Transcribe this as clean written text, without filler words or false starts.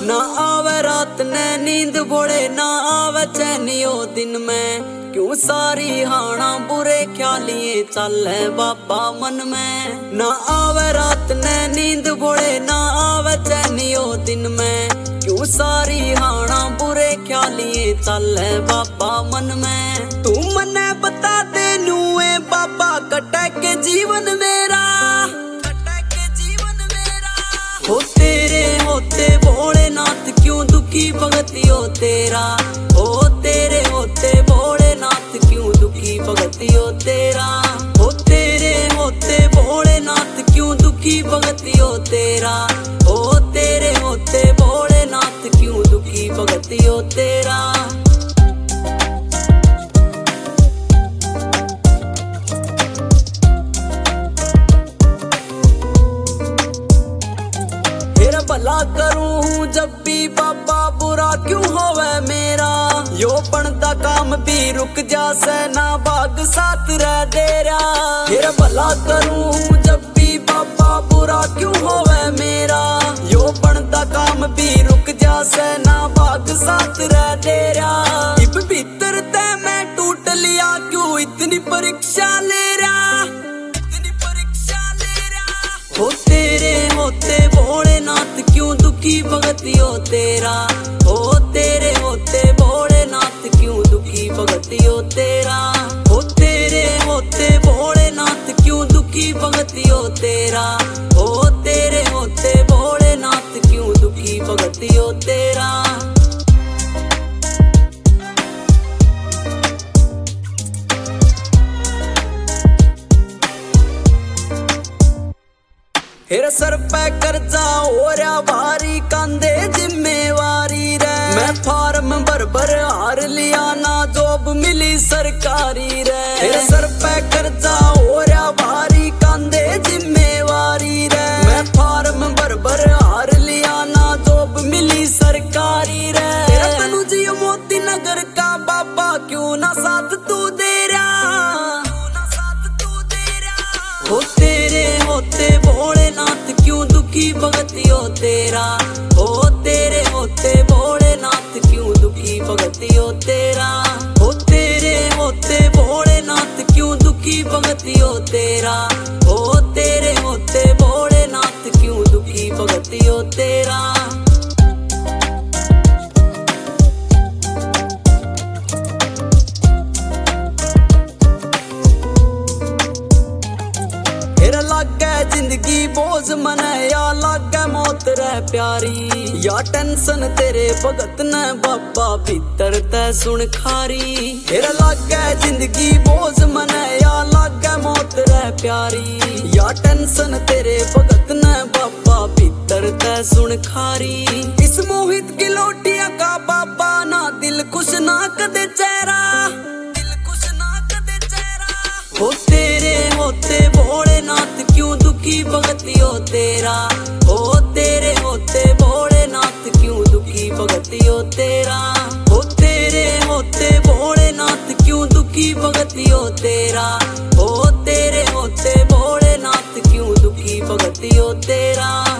ना आवे रात ने नींद भोले ना आवे चैनियो दिन में, क्यों सारी हाना बुरे ख्यालिए चले बाबा मन में। ना आवे रात ने नींद भोले ना आवे चैनियो दिन में, क्यों सारी हाना बुरे ख्यालिए चले बाबा मन में। तू मने बता दे नुए बाबा कटे के जीवन मेरा, कटे के जीवन मेरा। हो तेरे होते भोलेनाथ क्यों दुखी भगतियो तेरा, हो तेरे होते भोलेनाथ क्यों दुखी भगतियो तेरा। हो तेरे होते भोलेनाथ क्यों दुखी भगतियो तेरा, हो तेरे होते भोलेनाथ क्यों दुखी भगतियो तेरा। फिर भला करूं जब भी बाबा बुरा क्यों होवे मेरा, यो बनता काम भी रुक जासे ना भाग साथ रह डेरा। फिर भला करूं जब भी बाबा बुरा क्यों होवे मेरा, यो बनता काम भी रुक जासे ना भाग साथ रह डेरा। इब भीतर ते मैं टूट लिया क्यों इतनी परीक्षा ले रहा, इतनी परीक्षा ले रहा। हो तेरे होते भोलेनाथ क्यों दुखी भगतियो तेरा, हो तेरे होते भोलेनाथ क्यों दुखी भगतियो तेरा। हो तेरे होते भोलेनाथ क्यों दुखी भगतियो तेरा, हो तेरे होते भोलेनाथ क्यों दुखी भगतियो तेरा। फिर सर पे कर्जा हो रहा भारी कांदे जिम्मेवारी रे, मैं फार्म भर भर हार लिया ना जॉब मिली सरकारी रे। फिर सर पे कर्जा हो रहा भारी कांदे जिम्मेवारी रे, मैं फार्म भर भर हार लिया ना जॉब मिली सरकारी रे। तेरा तनुजी मोती नगर का बाबा क्यों ना साथ तू दे रहा, क्यों ना साथ तू दे रहा। हो तेरे होते भोलेनाथ क्यों दुखी भगतियो तेरा, हो तेरे होते भोलेनाथ क्यों दुखी भगतियो तेरा। हो तेरे होते भोलेनाथ क्यों दुखी भगतियो तेरा, हो तेरे होते भोलेनाथ क्यों दुखी भगतियो तेरा। लागे जिंदगी बोझ मने या लागे मौत रह प्यारी, या टेंशन तेरे भगत ने बाबा भीतर ते सुन खारी। फिर लागे जिंदगी बोझ मने या लागे मौत रह प्यारी, या टेंशन तेरे भगत ने बाबा भीतर ते सुन खारी। इस मोहित की लोटिया का बाबा ना दिल खुश ना कदे चेहरा, दिल खुश ना कदे चेहरा। हो तेरे होते भोलेनाथ क्यों दुखी भगतियो तेरा, हो तेरे होते भोलेनाथ क्यों दुखी भगतियो तेरा। हो तेरे होते भोलेनाथ क्यों दुखी भगतियो तेरा, हो तेरे होते भोलेनाथ क्यों दुखी भगतियो तेरा।